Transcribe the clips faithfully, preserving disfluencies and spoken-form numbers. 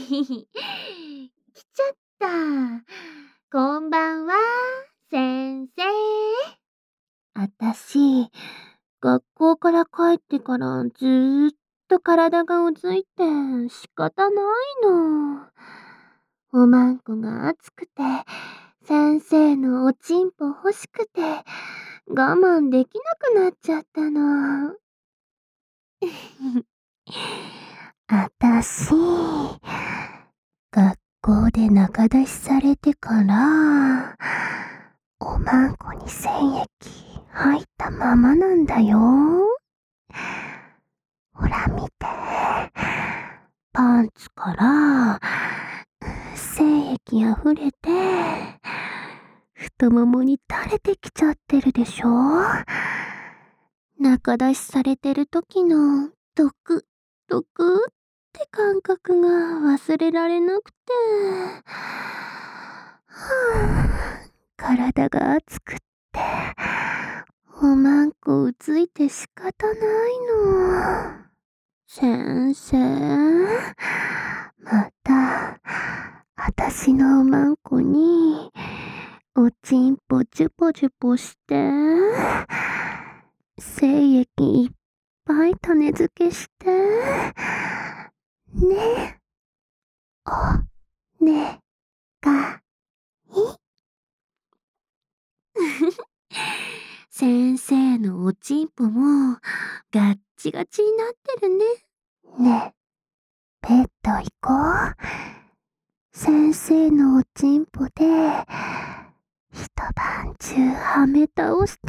来ちゃった。こんばんは、先生。あたし、学校から帰ってからずーっと体がうずいて仕方ないの。おまんこが暑くて、先生のおちんぽ欲しくて、我慢できなくなっちゃったの。あたし、学校で仲出しされてから、おまんこに精液入ったままなんだよ。ほら見て。パンツから、精液溢れて、太ももに垂れてきちゃってるでしょ。仲出しされてる時のドクドクって感覚が忘れられなくて、はぁ、体が熱くって、おまんこうついて仕方ないの。先生、また、あたしのおまんこに、おちんぽジュポジュポして、精液いっぱい種付けして、ね、お、ね、が、い。先生のおちんぽも、ガッチガチになってるね。ね、ベッド行こう。先生のおちんぽで、一晩中はめ倒して。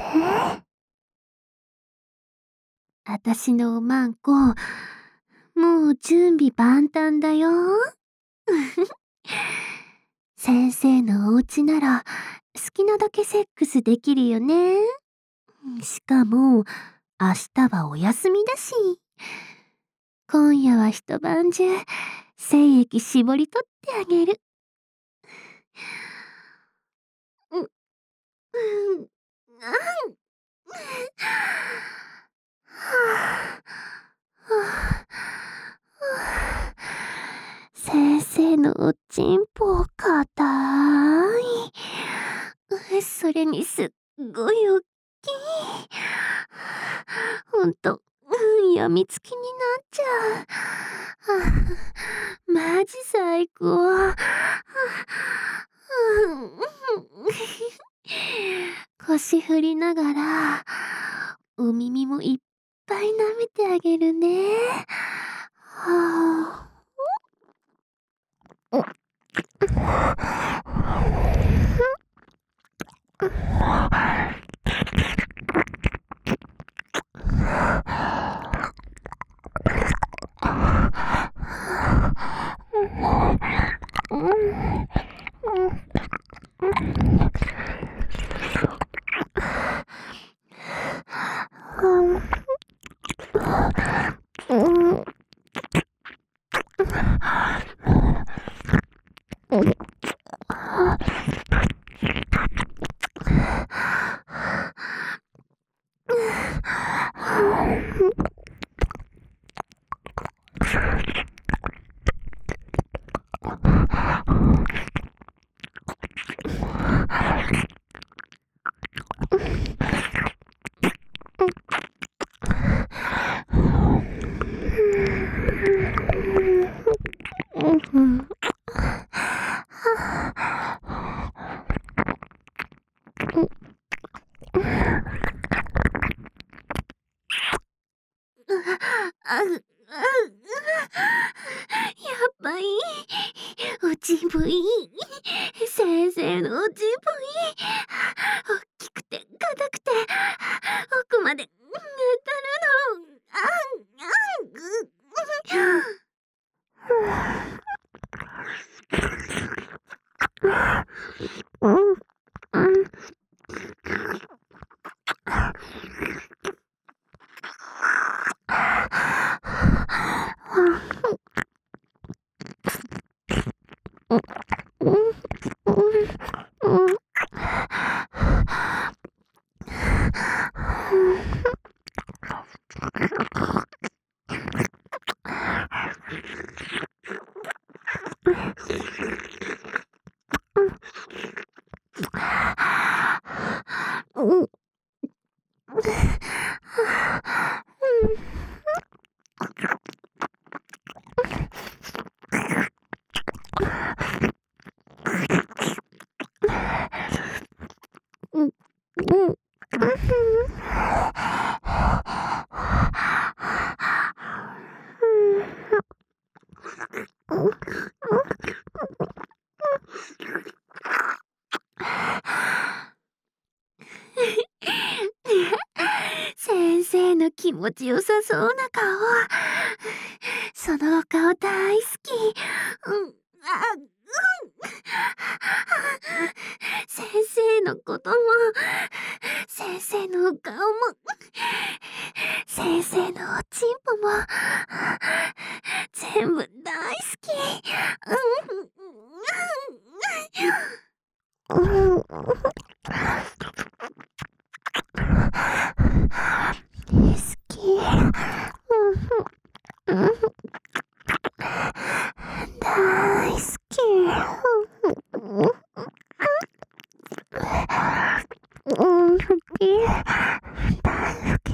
あたしのおまんこ、もう準備万端だよ。先生のお家なら、好きなだけセックスできるよね。しかも、明日はお休みだし。今夜は一晩中、精液絞り取ってあげる。う、うん、あん。はぁ、はぁ、先生のおちんぽかたい。それにすっごいおっきい。ほんと、やみつきになっちゃう。マジ最高。腰振りながら、お耳もいっぱい舐めてあげるね。はぁ。あ、う、う、やっぱいい。おちんぽいい。先生のおちんぽいい。おっきくて、硬くて、奥まで、当たるの。あん、あん、ぐ、うん、うん。 先生の気持ちよさそうな顔。そのお顔大好き。うん、あ、うん。先生のことも、先生のお顔も、先生のおちんぽも、全部大好き。うん、うん、好き。うん、大好き。うん、好き。大好き。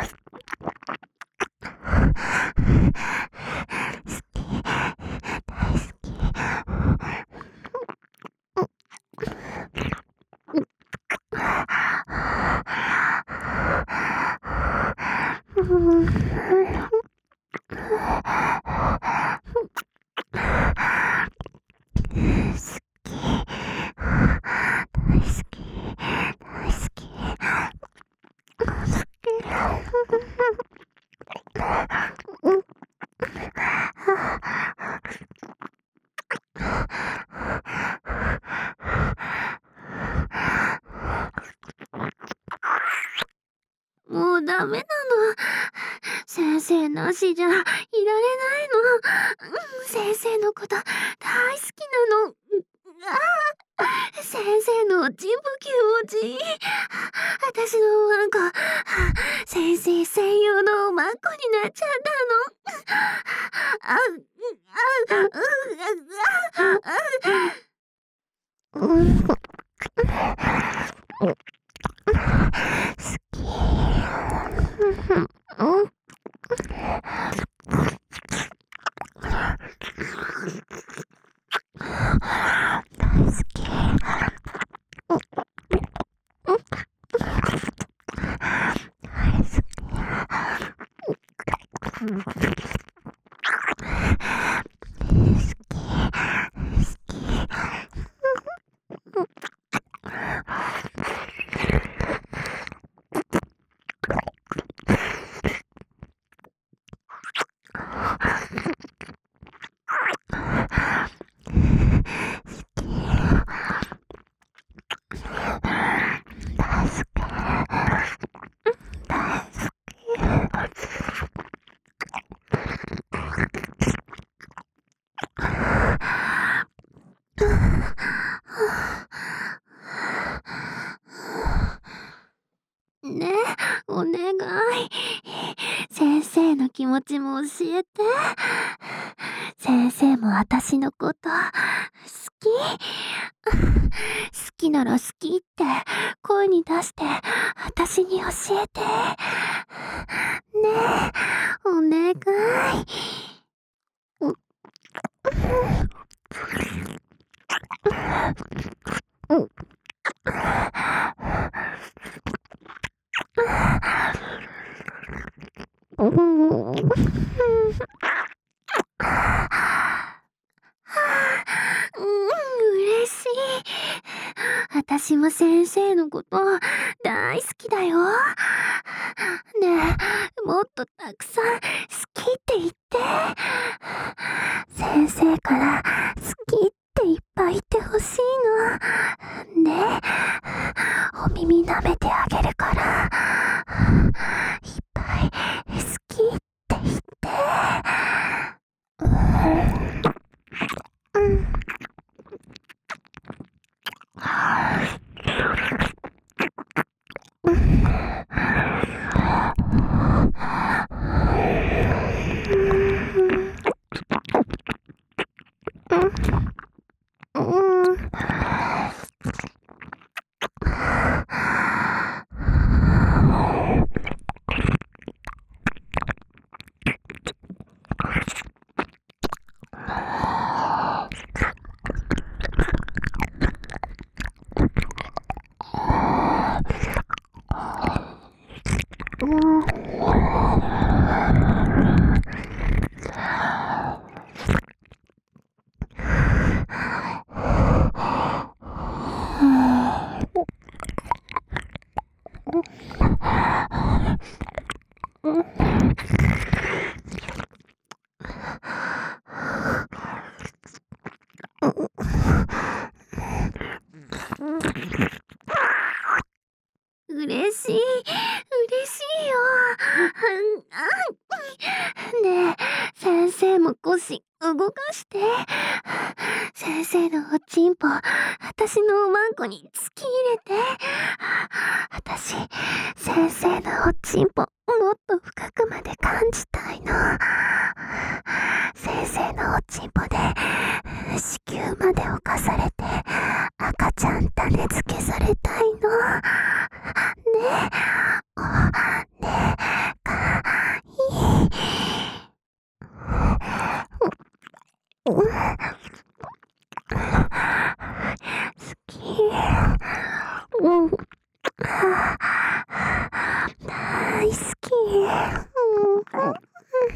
もうダメなの。先生なしじゃいられないの。うん、先生のこと大好きなの。ああ、先生のおちんぽ気持ちいい。私のおまんこ、先生専用のおまんこになっちゃったの。あ、あ、あ、あ、あ、うん。好き。うん。大好き。ねえ、お願い。先生の気持ちも教えて。先生も私のこと好き？好きなら好きって声に出して私に教えて。ねえ、お願い。う、うん。うん。うん、嬉しい。私も先生のこと大好きだよ。ねえ、もっとたくさん好きって言って。先生から好きっていっぱい言ってほしいの。ねえ、お耳舐めてあげるから。いっぱい好きって言って。うん。うん。 も腰動かして。先生のおちんぽ、私のおまんこに突き入れて。私、先生のおちんぽ、もっと深くまで感じたいの。先生のおちんぽで、子宮まで侵されて、赤ちゃん種付けされたいの。ねえ、お、ねえ、かいい。好き。うん。大好き。うん。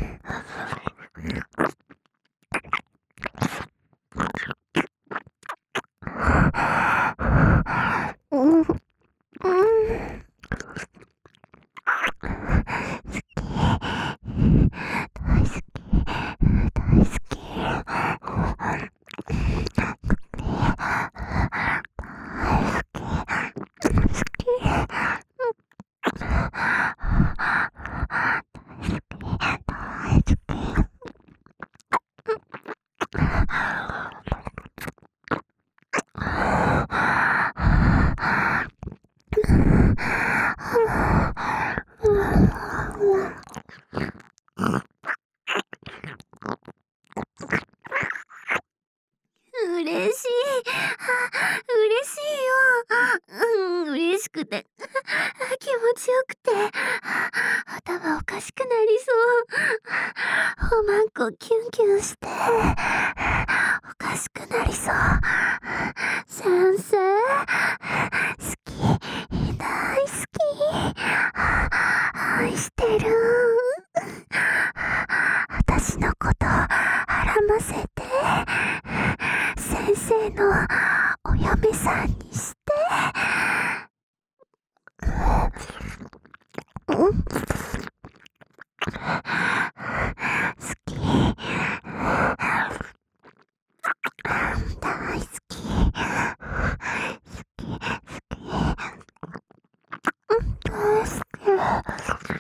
嬉しい。嬉しいよ。うん、嬉しくて。気持ちよくて。頭おかしくなりそう。おまんこキュンキュンして。おかしくなりそう。先生、好き。大好き。愛してる。私のこと、はらませて。先生のお嫁さんにして。うん、好き。大好き。好き、好き。うん、大好き。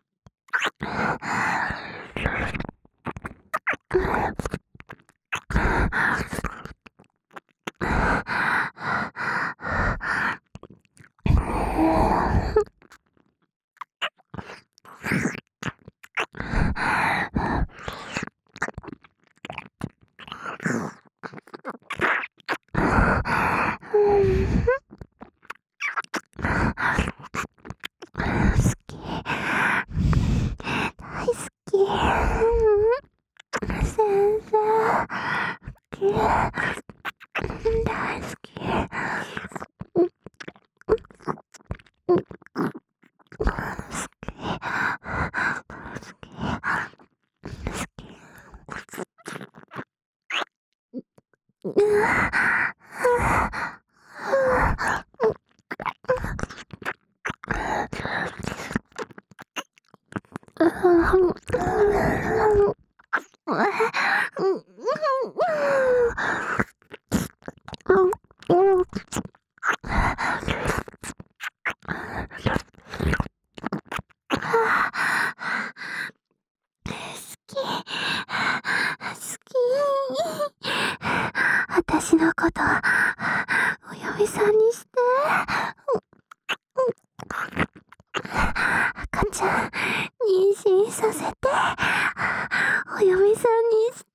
私のこと、お嫁さんにして。赤ちゃん、妊娠させて。お嫁さんにして。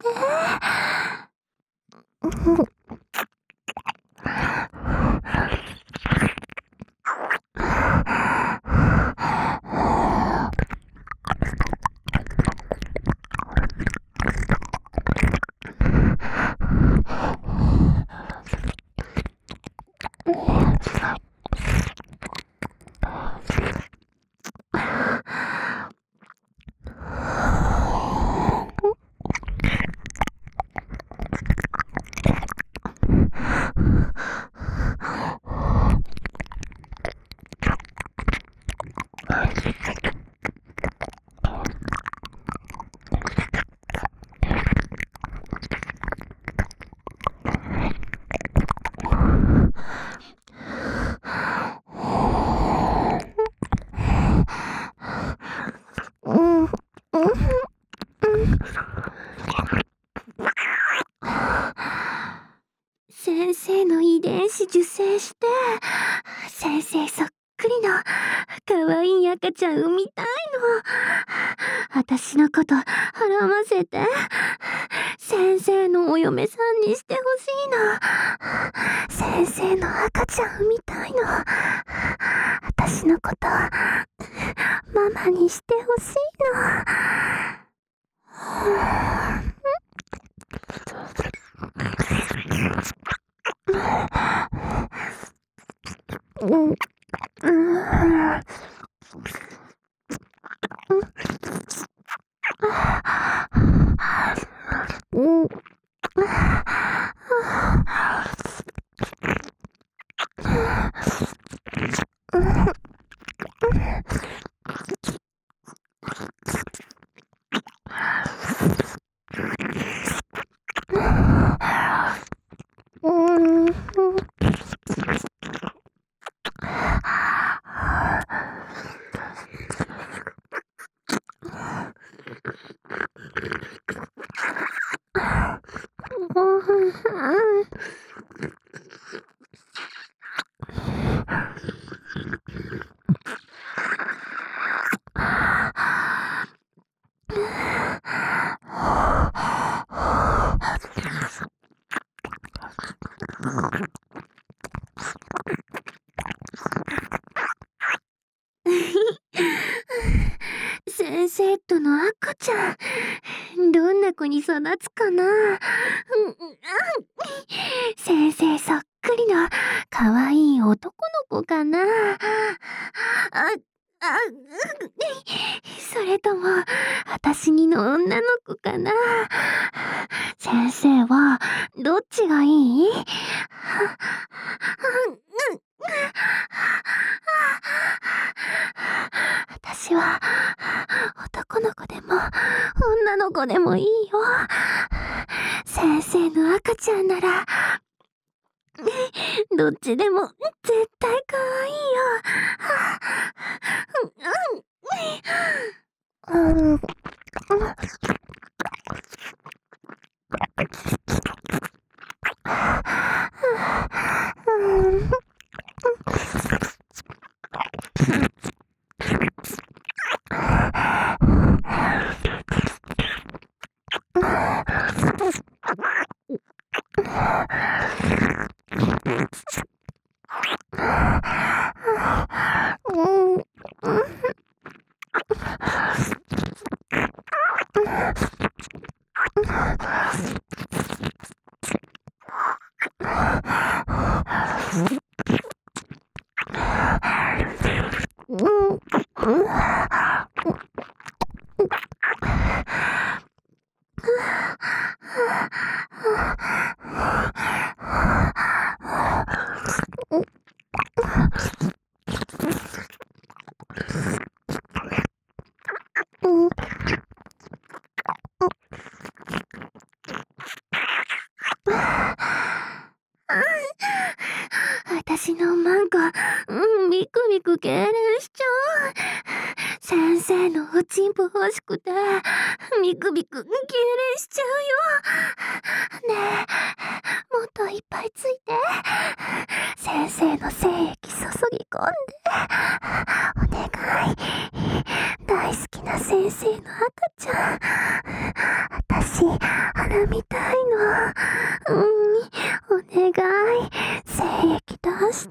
受精して、先生そっくりの可愛い赤ちゃん産みたいの。私のこと孕ませて、先生のお嫁さんにしてほしいの。先生の赤ちゃん産みたいの。私のことママにしてほしいの。うん。先生との赤ちゃん、どんな子に育つかな。先生そっくりの可愛い男の子かな。あ、あ、それとも私にの女の子かな。先生はどっちがいい？私は男の子でも女の子でもいいよ。先生の赤ちゃんならどっちでも絶対可愛いよ。うん。私のマンコ、うん、ビクビク痙攣しちゃう。先生のおちんぽ欲しくて、ビクビク痙攣しちゃうよ。ねえ、もっといっぱいついて。先生の精液注ぎ込んで。お願い。大好きな先生の赤ちゃん。私、花みたいの。うん、お願い。精液出して。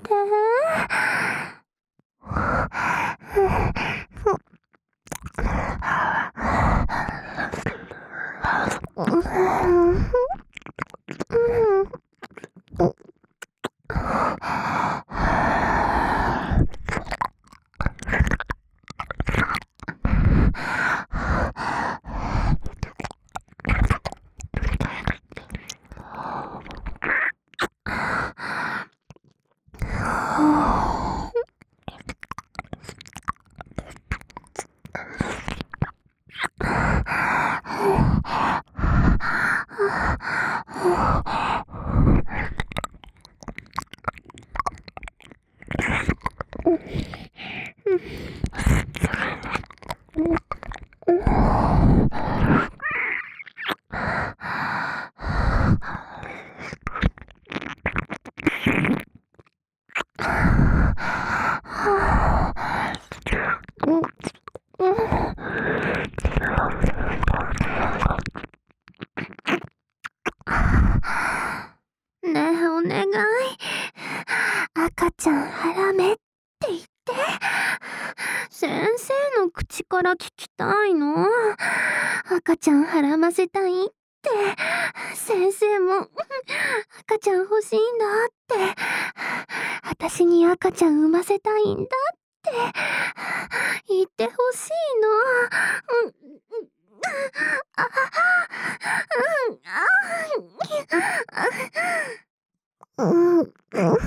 ちゃん腹めって言って。先生の口から聞きたいの。赤ちゃん腹ませたいって。先生も赤ちゃん欲しいんだって。私に赤ちゃん産ませたいんだって言ってほしいの。うん、あ、うん、あ、うん、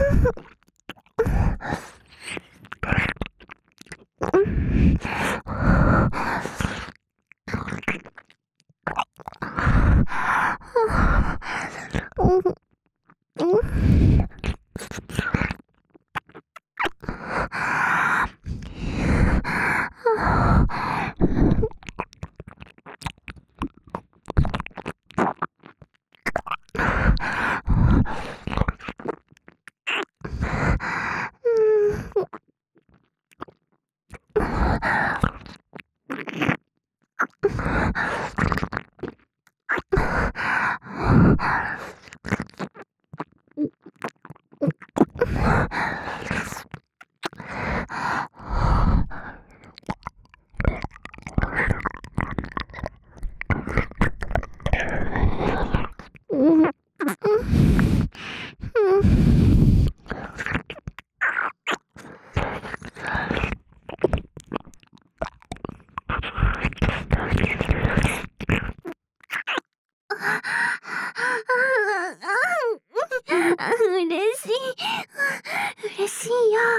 嬉しい。嬉しいよ。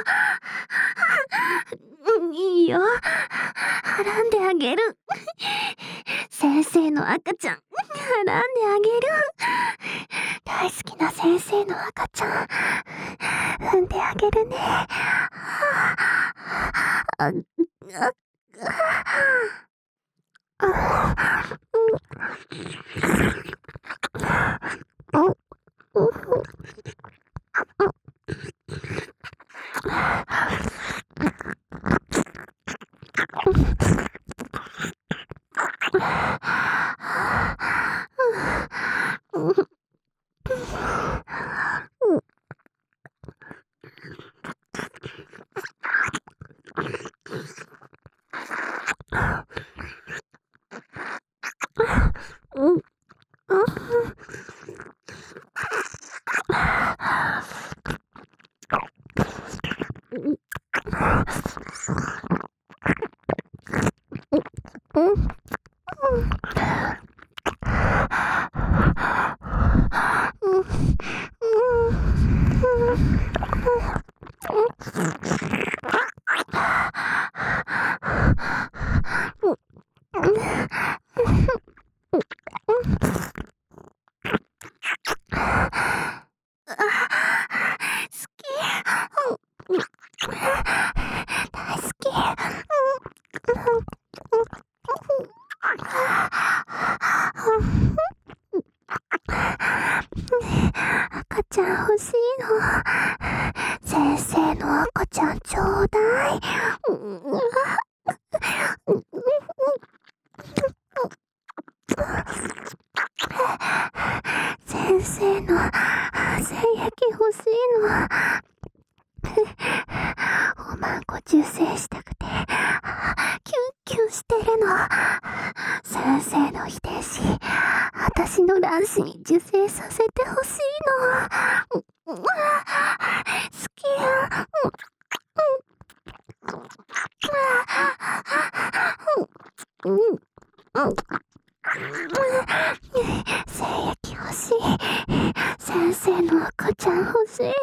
いいよ。はらんであげる。先生の赤ちゃん、はらんであげる。大好きな先生の赤ちゃん、産んであげるね。あ、あ、赤ちゃん欲しいの。先生の赤ちゃんちょうだい。先生の精液欲しいの。おまんこ受精したくてキュンキュンしてるの。先生の遺伝子、私の卵子に受精させてほしいの。好きや。精液欲しい。先生の赤ちゃん欲しいよ。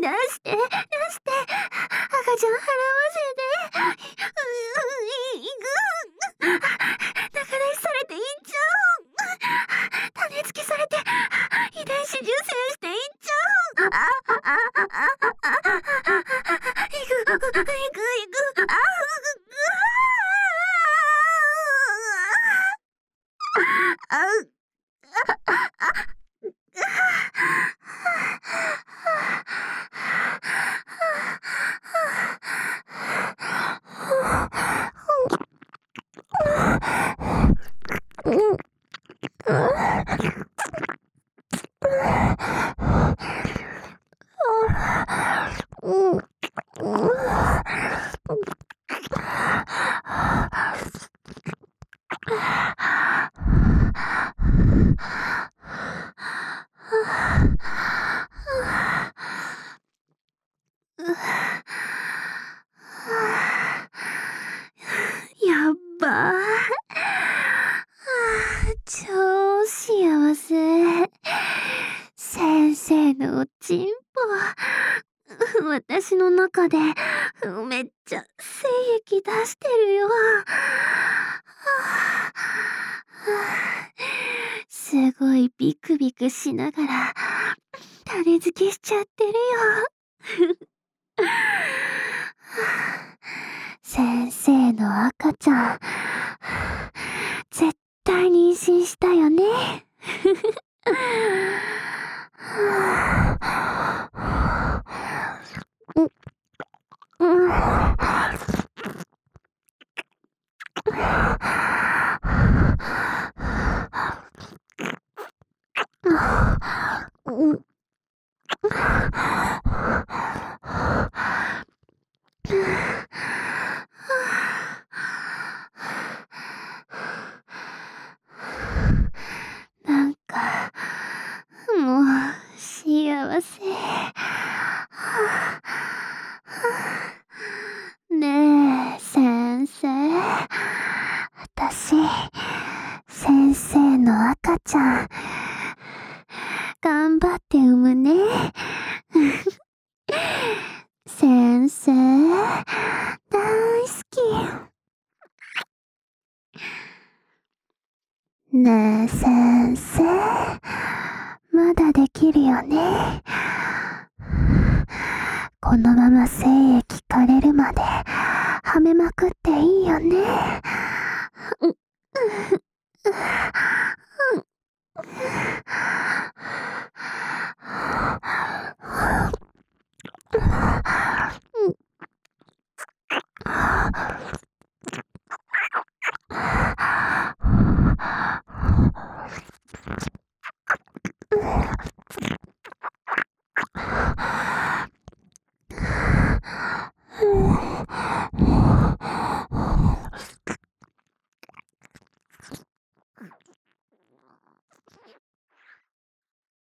出して、出して。赤ちゃん払わせて。うう、いく。仲出しされていっちゃう。種付けされて、遺伝子受精していっちゃう。あ、あ、あ、あ、あ、あ、いく、いく、いく、あ、あ、あ、やっばー。超幸せ。先生のおちんぽ。私の中でめっちゃ精液出してるよ。すごいビクビクしながら種付けしちゃってるよ。先生の赤ちゃん、絶対妊娠したよね。なんか、もう、幸せ。ねえ、先生。私、先生の赤ちゃん、頑張って産むね。先生、大好き。ねえ、先生。まだできるよね。このまま精液枯れるまではめまくっていいよね。